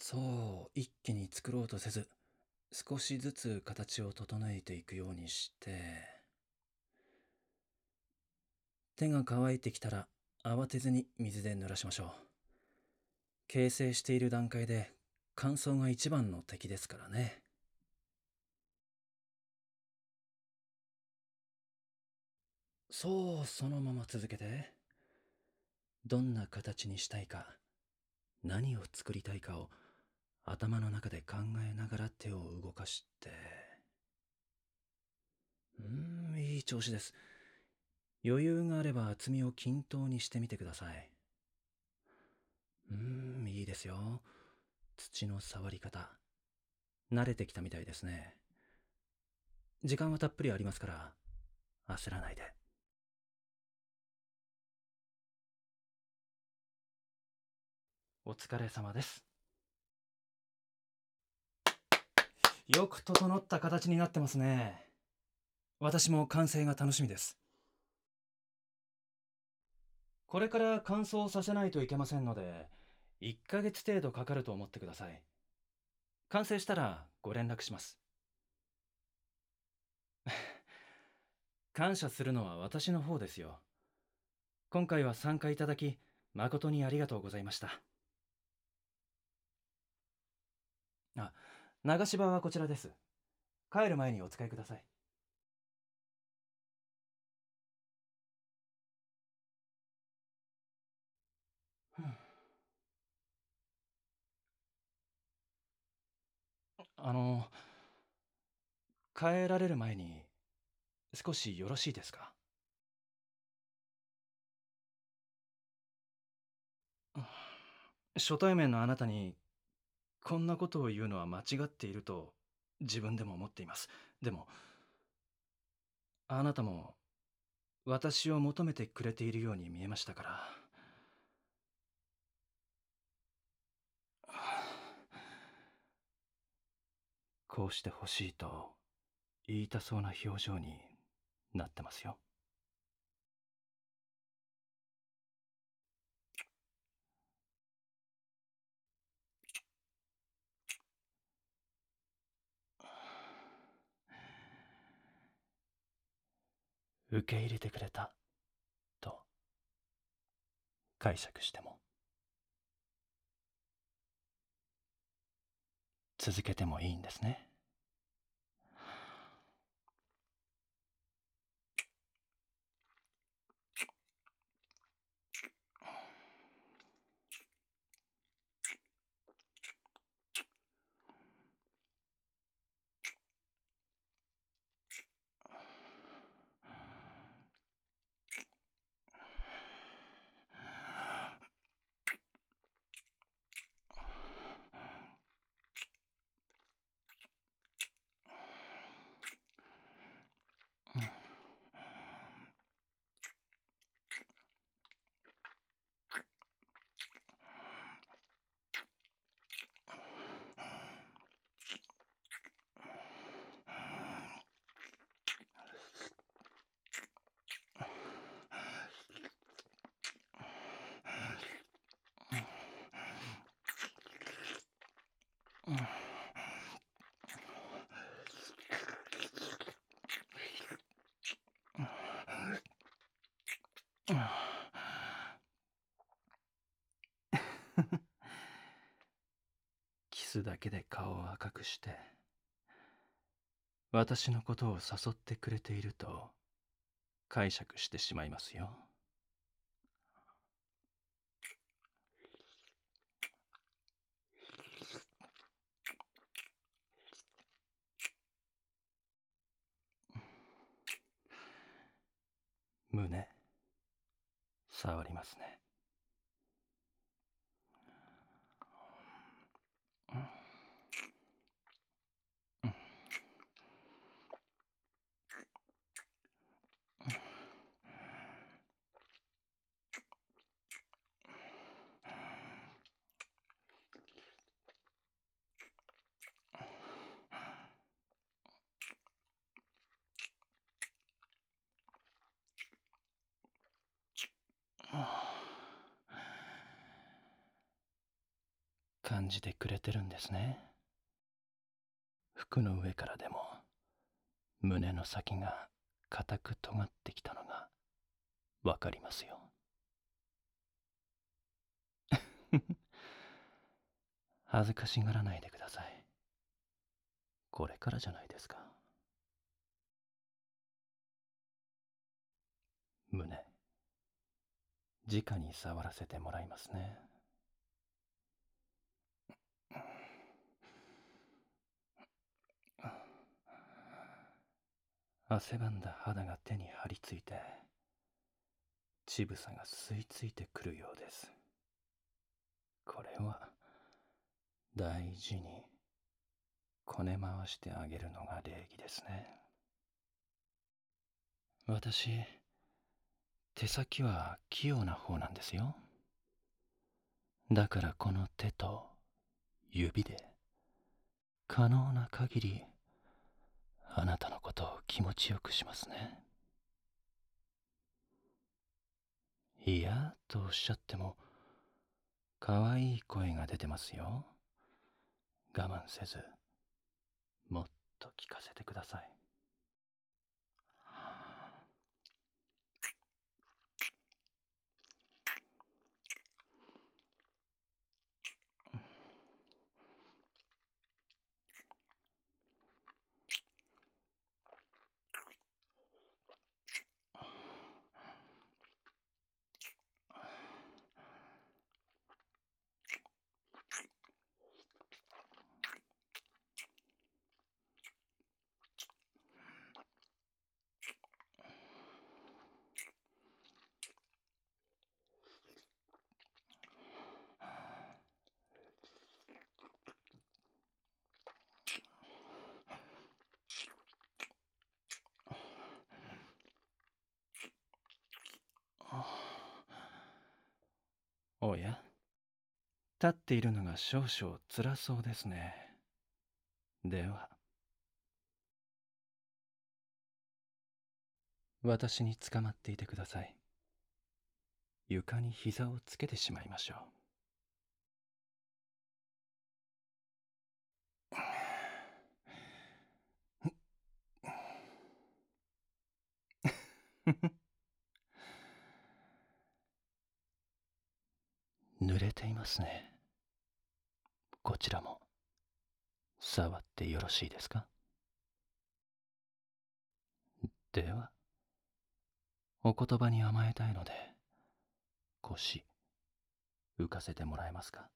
そう、一気に作ろうとせず、少しずつ形を整えていくようにして、手が乾いてきたら慌てずに水で濡らしましょう。形成している段階で乾燥が一番の敵ですからね。そう、そのまま続けて。どんな形にしたいか、何を作りたいかを頭の中で考えながら手を動かして。いい調子です。余裕があれば厚みを均等にしてみてください。いいですよ。土の触り方、慣れてきたみたいですね。時間はたっぷりありますから、焦らないで。お疲れ様です。よく整った形になってますね。私も完成が楽しみです。これから乾燥させないといけませんので、1ヶ月程度かかると思ってください。完成したらご連絡します。感謝するのは私の方ですよ。今回は参加いただき、誠にありがとうございました。あ、流し場はこちらです。帰る前にお使いください。あの、帰られる前に少しよろしいですか？初対面のあなたにこんなことを言うのは間違っていると自分でも思っています。でも、あなたも私を求めてくれているように見えましたから。こうしてほしいと言いたそうな表情になってますよ。受け入れてくれたと解釈しても、続けてもいいんですね。キスだけで顔を赤くして私のことを誘ってくれていると解釈してしまいますよ。胸触りますね。 感じてくれてるんですね。服の上からでも胸の先が固く尖ってきたのがわかりますよ。恥ずかしがらないでください。これからじゃないですか。胸、直に触らせてもらいますね。汗ばんだ肌が手に張り付いて、乳房が吸い付いてくるようです。これは大事にこね回してあげるのが礼儀ですね。私、手先は器用な方なんですよ。だからこの手と指で可能な限りあなたのことを気持ちよくしますね。いやとおっしゃっても可愛い声が出てますよ。我慢せずもっと聞かせてください。おや、立っているのが少々辛そうですね。では、私につかまっていてください。床に膝をつけてしまいましょう。濡れていますね。こちらも触ってよろしいですか？では、お言葉に甘えたいので、腰浮かせてもらえますか？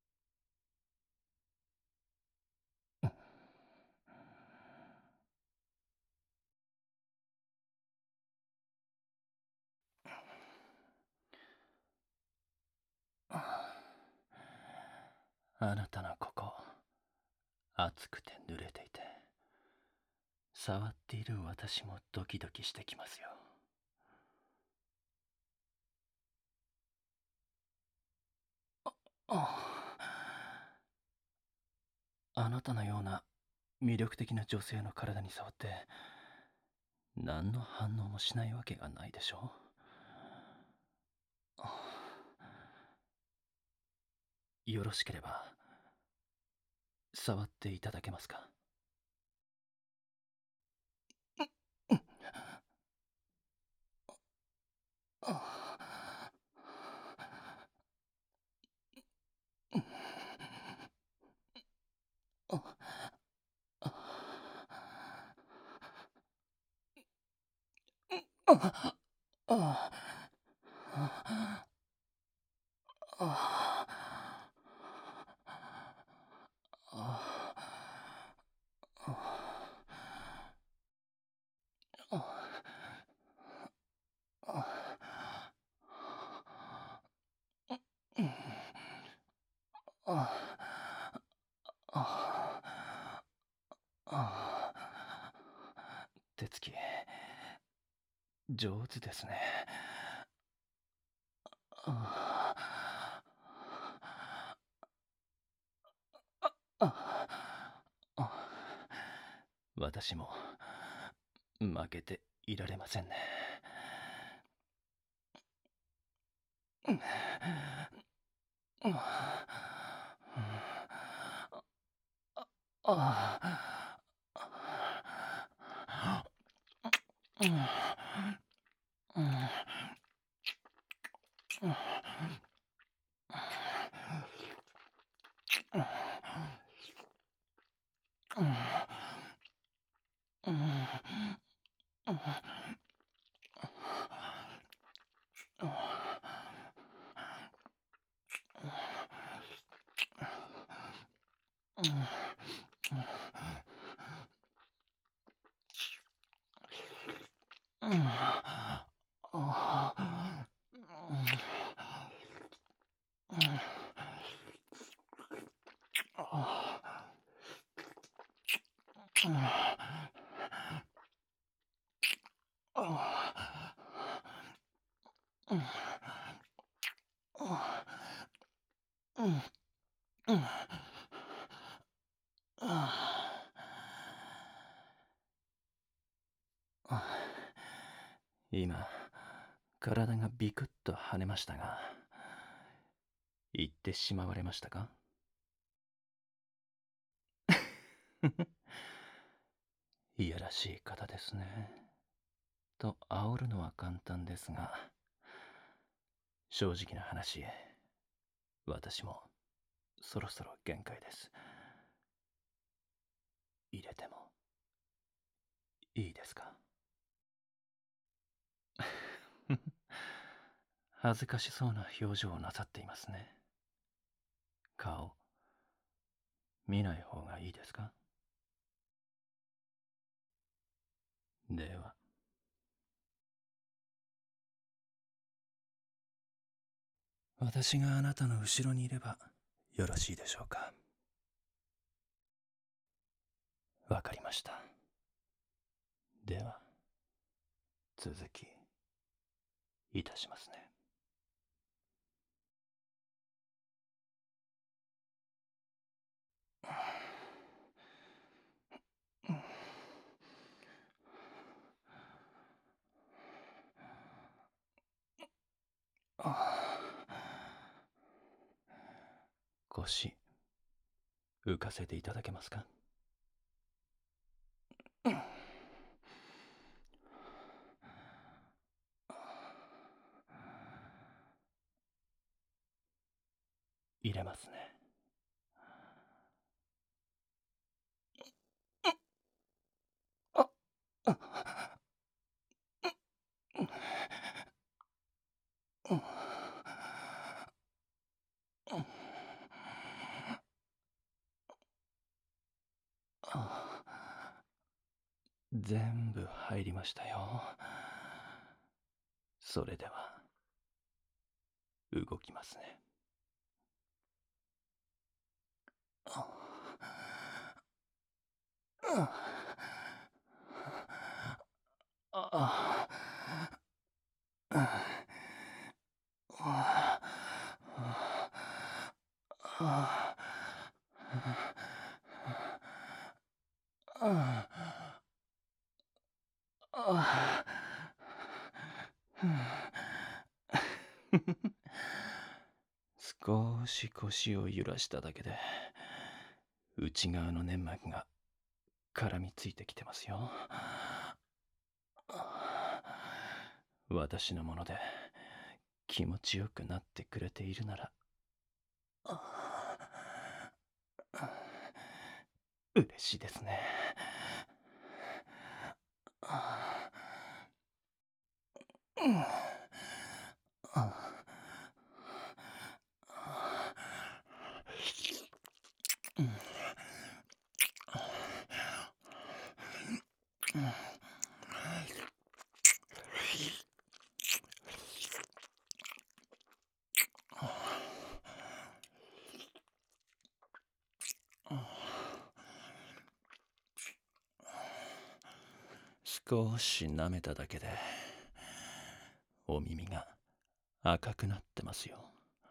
あなたのここ、熱くて濡れていて、触っている私もドキドキしてきますよ。あなたのような魅力的な女性の体に触って何の反応もしないわけがないでしょう。よろしければ触っていただけますか？手つき上手ですね。私も負けていられませんね。 ああ、うん、うん、うん、うん、うん、今、体がビクッと跳ねましたが、言ってしまわれましたか？いやらしい方ですね。と煽るのは簡単ですが、正直な話、私もそろそろ限界です。入れてもいいですか？恥ずかしそうな表情をなさっていますね。顔、見ない方がいいですか？では、私があなたの後ろにいればよろしいでしょうか？わかりました。では、続き、いたしますね。腰、浮かせていただけますか？入れますね。全部入りましたよ。それでは、動きますね。少し腰を揺らしただけで内側の粘膜が絡みついてきてますよ。私のもので気持ちよくなってくれているなら嬉しいですね。少し舐めただけでお耳が赤くなってますよ。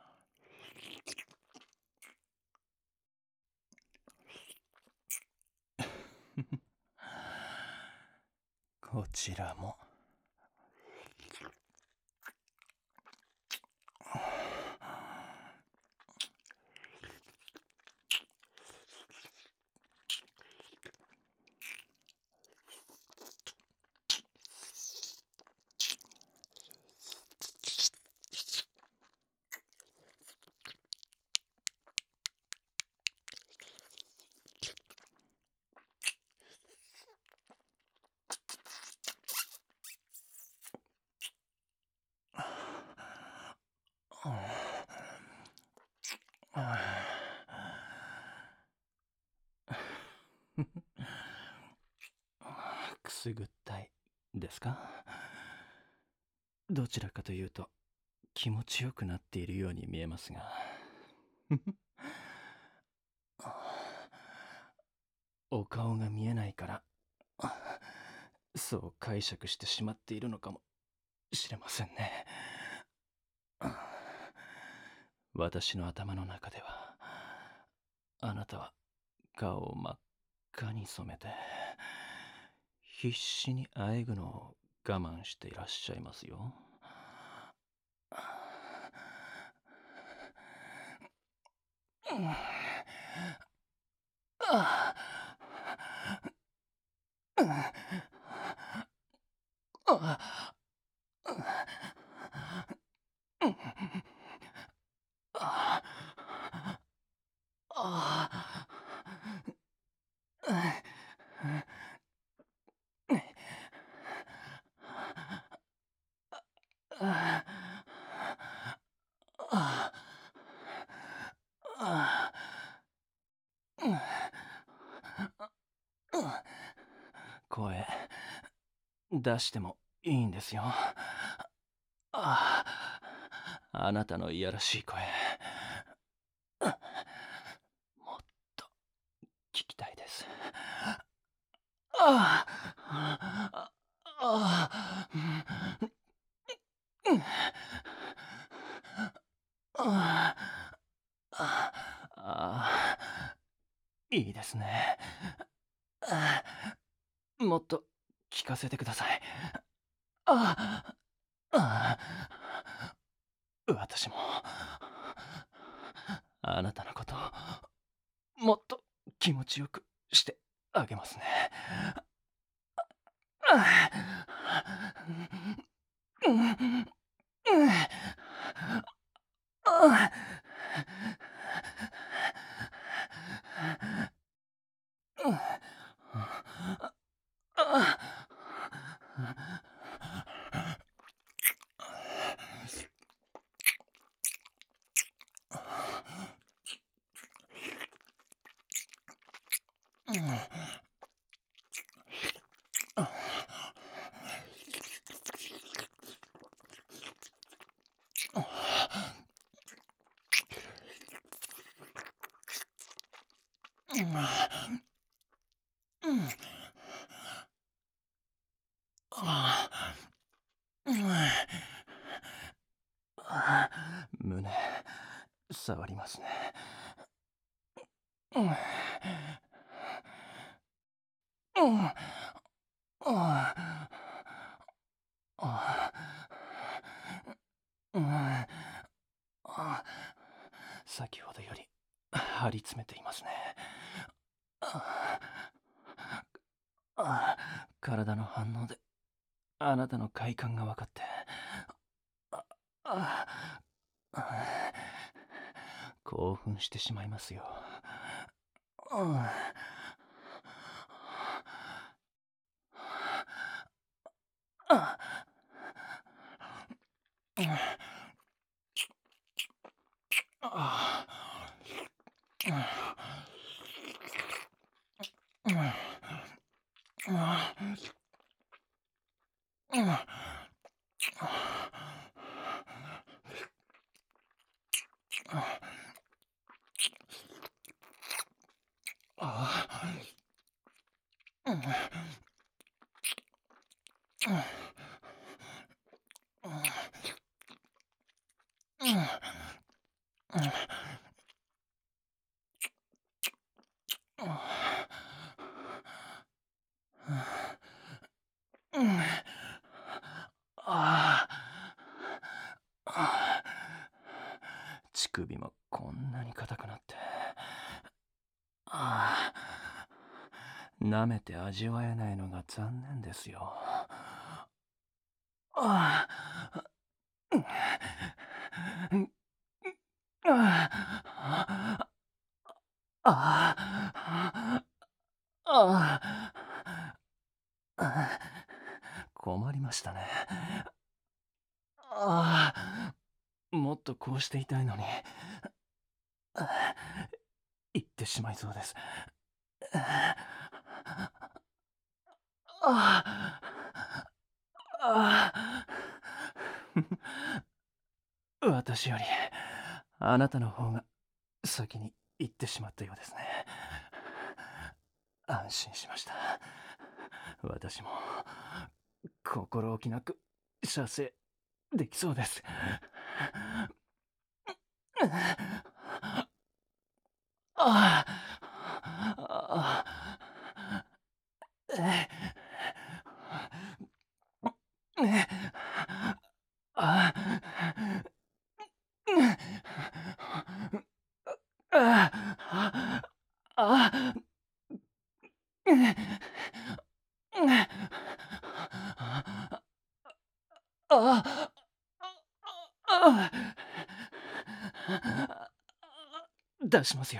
こちらもくすぐったいですか？どちらかというと気持ちよくなっているように見えますが。お顔が見えないからそう解釈してしまっているのかもしれませんね。私の頭の中ではあなたは顔を真っ赤に染めて必死にあえぐのを我慢していらっしゃいますよ。声出してもいいんですよ。あなたのいやらしい声もっと聞きたいです。ああああいいですね。もっと聞かせてください。ああ私もあなたのこともっと気持ちよくしてあげますね。胸触りますね。先ほどより張り詰めていますね。体の反応であなたの快感が分かって興奮してしまいますよ。乳首もこんなに硬くなって、舐めて味わえないのが残念ですよ。困りましたね。 もっとこうしていたいのに、言ってしまいそうです。ああ、私よりあなたの方が先に行ってしまったようですね。安心しました。私も心置きなく射精できそうです。ああ、ああ、出しますよ。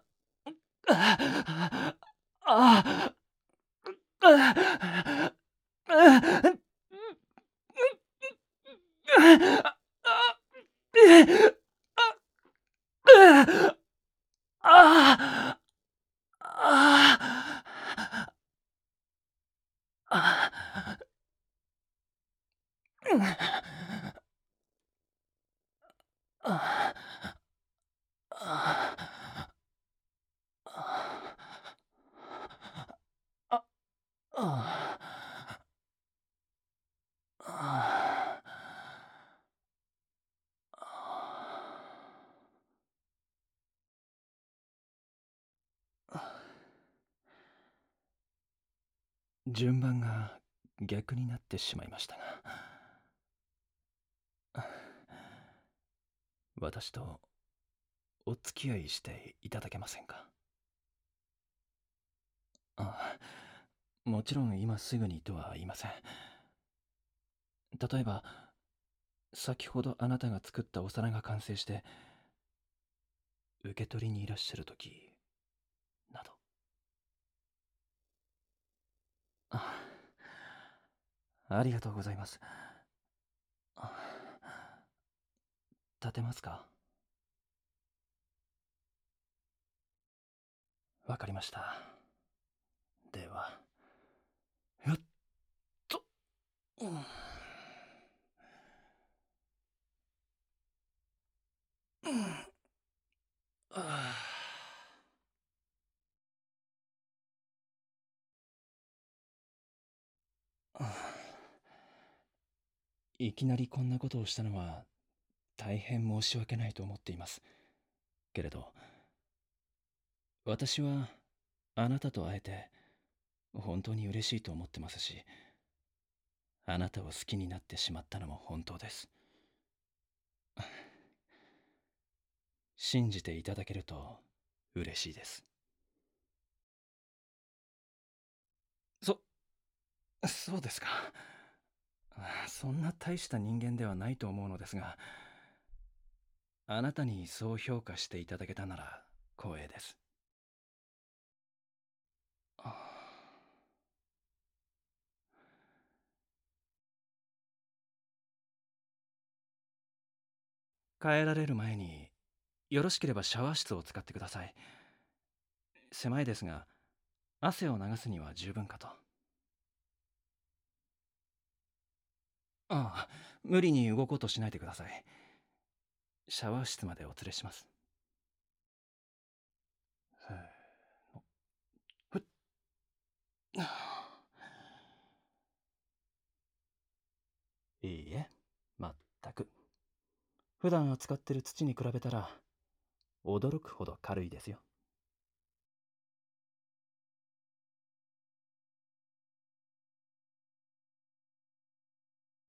順番が逆になってしまいましたが、私とお付き合いしていただけませんか？あ、もちろん今すぐにとは言いません。例えば、先ほどあなたが作ったお皿が完成して受け取りにいらっしゃる時など。あ、ありがとうございます。あ、立てますか？わかりました。では、やっと、うん、うん、あ、いきなりこんなことをしたのは大変申し訳ないと思っています。けれど、私はあなたと会えて本当に嬉しいと思ってますし、あなたを好きになってしまったのも本当です。信じていただけると嬉しいです。そ、そうですか。そんな大した人間ではないと思うのですが、あなたにそう評価していただけたなら光栄です。帰られる前によろしければシャワー室を使ってください。狭いですが、汗を流すには十分かと。ああ、無理に動こうとしないでください。シャワー室までお連れします。せーの。ふっ。いいえ、まったく。普段扱ってる土に比べたら驚くほど軽いですよ。